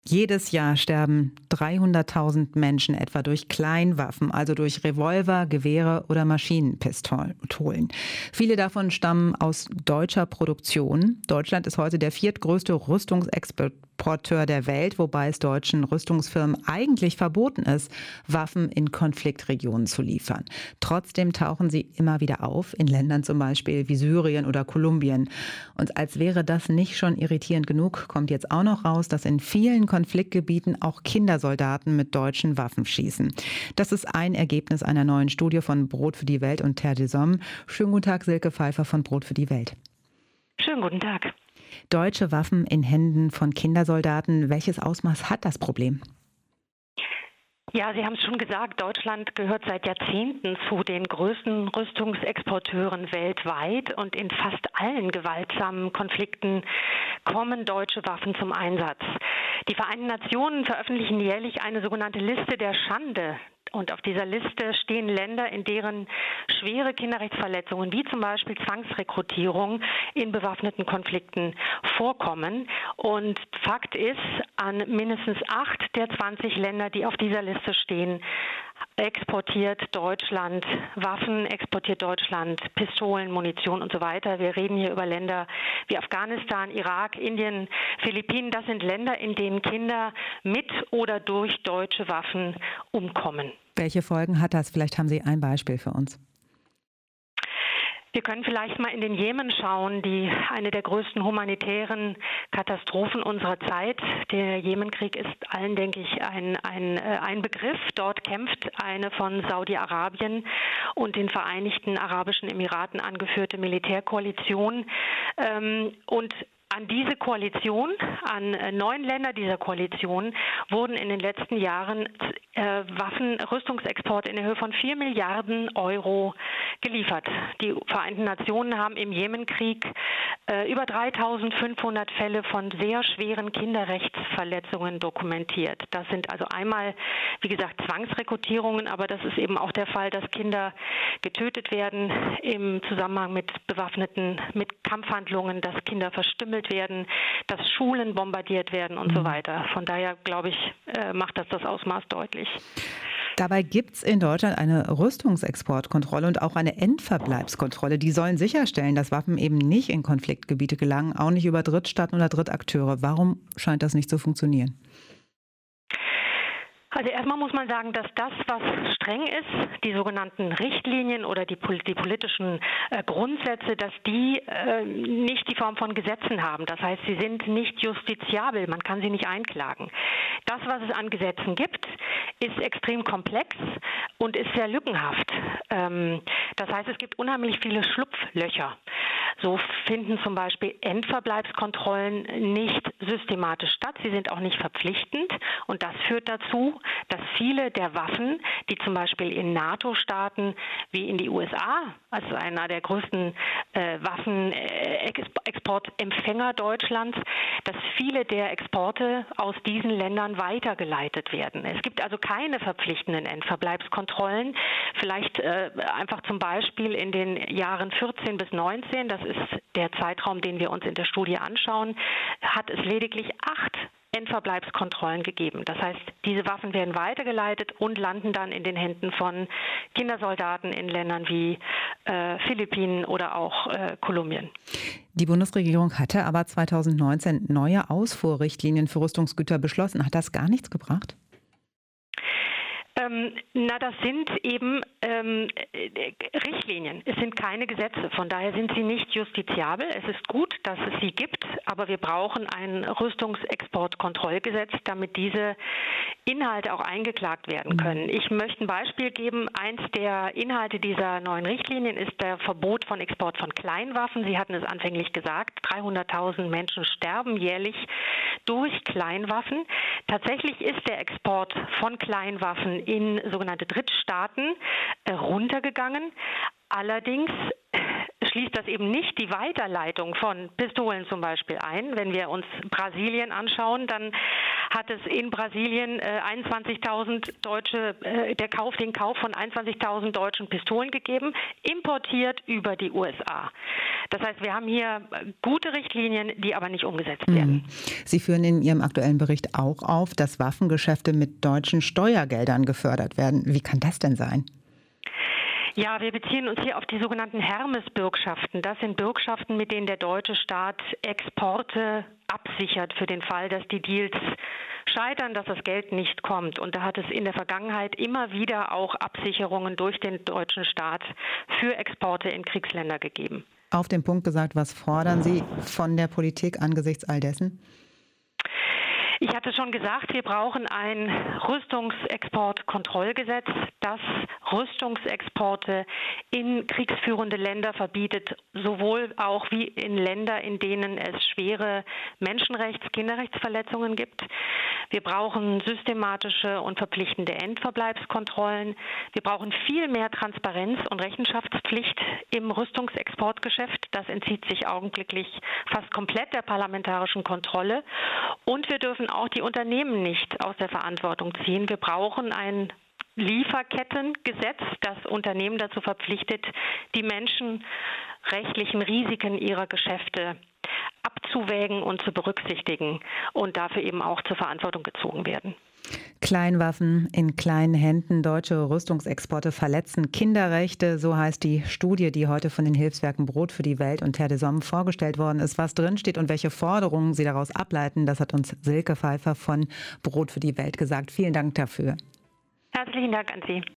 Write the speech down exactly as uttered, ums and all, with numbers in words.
Jedes Jahr sterben dreihunderttausend Menschen etwa durch Kleinwaffen, also durch Revolver, Gewehre oder Maschinenpistolen. Viele davon stammen aus deutscher Produktion. Deutschland ist heute der viertgrößte Rüstungsexporteur der Welt, wobei es deutschen Rüstungsfirmen eigentlich verboten ist, Waffen in Konfliktregionen zu liefern. Trotzdem tauchen sie immer wieder auf, in Ländern zum Beispiel wie Syrien oder Kolumbien. Und als wäre das nicht schon irritierend genug, kommt jetzt auch noch raus, dass in vielen Konfliktgebieten auch Kindersoldaten mit deutschen Waffen schießen. Das ist ein Ergebnis einer neuen Studie von Brot für die Welt und Terre des Hommes. Schönen guten Tag, Silke Pfeiffer von Brot für die Welt. Schönen guten Tag. Deutsche Waffen in Händen von Kindersoldaten. Welches Ausmaß hat das Problem? Ja, Sie haben es schon gesagt, Deutschland gehört seit Jahrzehnten zu den größten Rüstungsexporteuren weltweit und in fast allen gewaltsamen Konflikten kommen deutsche Waffen zum Einsatz. Die Vereinten Nationen veröffentlichen jährlich eine sogenannte Liste der Schande. Und auf dieser Liste stehen Länder, in deren schwere Kinderrechtsverletzungen, wie zum Beispiel Zwangsrekrutierung in bewaffneten Konflikten vorkommen. Und Fakt ist, an mindestens acht der zwanzig Länder, die auf dieser Liste stehen, exportiert Deutschland Waffen, exportiert Deutschland Pistolen, Munition und so weiter. Wir reden hier über Länder wie Afghanistan, Irak, Indien, Philippinen. Das sind Länder, in denen Kinder mit oder durch deutsche Waffen umkommen. Welche Folgen hat das? Vielleicht haben Sie ein Beispiel für uns. Wir können vielleicht mal in den Jemen schauen, die eine der größten humanitären Katastrophen unserer Zeit. Der Jemenkrieg ist allen, denke ich, ein, ein, ein Begriff. Dort kämpft eine von Saudi-Arabien und den Vereinigten Arabischen Emiraten angeführte Militärkoalition. Und an diese Koalition, an neun Länder dieser Koalition, wurden in den letzten Jahren äh, Waffen, Rüstungsexporte in der Höhe von vier Milliarden Euro geliefert. Die Vereinten Nationen haben im Jemenkrieg äh, über dreitausendfünfhundert Fälle von sehr schweren Kinderrechtsverletzungen dokumentiert. Das sind also einmal, wie gesagt, Zwangsrekrutierungen, aber das ist eben auch der Fall, dass Kinder getötet werden im Zusammenhang mit bewaffneten, mit Kampfhandlungen, dass Kinder verstümmelt werden, dass Schulen bombardiert werden und mhm. so weiter. Von daher, glaube ich, macht das das Ausmaß deutlich. Dabei gibt es in Deutschland eine Rüstungsexportkontrolle und auch eine Endverbleibskontrolle. Die sollen sicherstellen, dass Waffen eben nicht in Konfliktgebiete gelangen, auch nicht über Drittstaaten oder Drittakteure. Warum scheint das nicht zu funktionieren? Also erstmal muss man sagen, dass das, was streng ist, die sogenannten Richtlinien oder die, die politischen äh, Grundsätze, dass die äh, nicht die Form von Gesetzen haben. Das heißt, sie sind nicht justiziabel, man kann sie nicht einklagen. Das, was es an Gesetzen gibt, ist extrem komplex und ist sehr lückenhaft. Ähm, das heißt, es gibt unheimlich viele Schlupflöcher. So finden zum Beispiel Endverbleibskontrollen nicht systematisch statt. Sie sind auch nicht verpflichtend. Und das führt dazu, dass viele der Waffen, die zum Beispiel in NATO-Staaten wie in die U S A, also einer der größten äh, Waffenexportempfänger Deutschlands, dass viele der Exporte aus diesen Ländern weitergeleitet werden. Es gibt also keine verpflichtenden Endverbleibskontrollen. Vielleicht äh, einfach zum Beispiel in den Jahren vierzehn bis neunzehn, das ist der Zeitraum, den wir uns in der Studie anschauen, hat es lediglich acht Endverbleibskontrollen gegeben. Das heißt, diese Waffen werden weitergeleitet und landen dann in den Händen von Kindersoldaten in Ländern wie äh, Philippinen oder auch äh, Kolumbien. Die Bundesregierung hatte aber zweitausendneunzehn neue Ausfuhrrichtlinien für Rüstungsgüter beschlossen. Hat das gar nichts gebracht? Ähm, na, das sind eben ähm, Richtlinien. Es sind keine Gesetze. Von daher sind sie nicht justiziabel. Es ist gut, dass es sie gibt, aber wir brauchen ein Rüstungsexportkontrollgesetz, damit diese Inhalte auch eingeklagt werden können. Ich möchte ein Beispiel geben. Eins der Inhalte dieser neuen Richtlinien ist der Verbot von Export von Kleinwaffen. Sie hatten es anfänglich gesagt, dreihunderttausend Menschen sterben jährlich durch Kleinwaffen. Tatsächlich ist der Export von Kleinwaffen in sogenannte Drittstaaten äh, runtergegangen. Allerdings schließt das eben nicht die Weiterleitung von Pistolen zum Beispiel ein. Wenn wir uns Brasilien anschauen, dann hat es in Brasilien äh, einundzwanzigtausend deutsche, äh, der Kauf, den Kauf von einundzwanzigtausend deutschen Pistolen gegeben, importiert über die U S A. Das heißt, wir haben hier gute Richtlinien, die aber nicht umgesetzt werden. Sie führen in Ihrem aktuellen Bericht auch auf, dass Waffengeschäfte mit deutschen Steuergeldern gefördert werden. Wie kann das denn sein? Ja, wir beziehen uns hier auf die sogenannten Hermes-Bürgschaften. Das sind Bürgschaften, mit denen der deutsche Staat Exporte absichert für den Fall, dass die Deals scheitern, dass das Geld nicht kommt. Und da hat es in der Vergangenheit immer wieder auch Absicherungen durch den deutschen Staat für Exporte in Kriegsländer gegeben. Auf den Punkt gesagt, was fordern Sie von der Politik angesichts all dessen? Ich hatte schon gesagt, wir brauchen ein Rüstungsexportkontrollgesetz, das Rüstungsexporte in kriegsführende Länder verbietet, sowohl auch wie in Länder, in denen es schwere Menschenrechts-, Kinderrechtsverletzungen gibt. Wir brauchen systematische und verpflichtende Endverbleibskontrollen. Wir brauchen viel mehr Transparenz und Rechenschaftspflicht im Rüstungsexportgeschäft. Das entzieht sich augenblicklich fast komplett der parlamentarischen Kontrolle. Und wir dürfen auch die Unternehmen nicht aus der Verantwortung ziehen. Wir brauchen ein Lieferkettengesetz, das Unternehmen dazu verpflichtet, die menschenrechtlichen Risiken ihrer Geschäfte abzuwägen und zu berücksichtigen und dafür eben auch zur Verantwortung gezogen werden. Kleinwaffen in kleinen Händen, deutsche Rüstungsexporte verletzen Kinderrechte, so heißt die Studie, die heute von den Hilfswerken Brot für die Welt und Terre des Hommes vorgestellt worden ist. Was drinsteht und welche Forderungen sie daraus ableiten, das hat uns Silke Pfeiffer von Brot für die Welt gesagt. Vielen Dank dafür. Herzlichen Dank an Sie.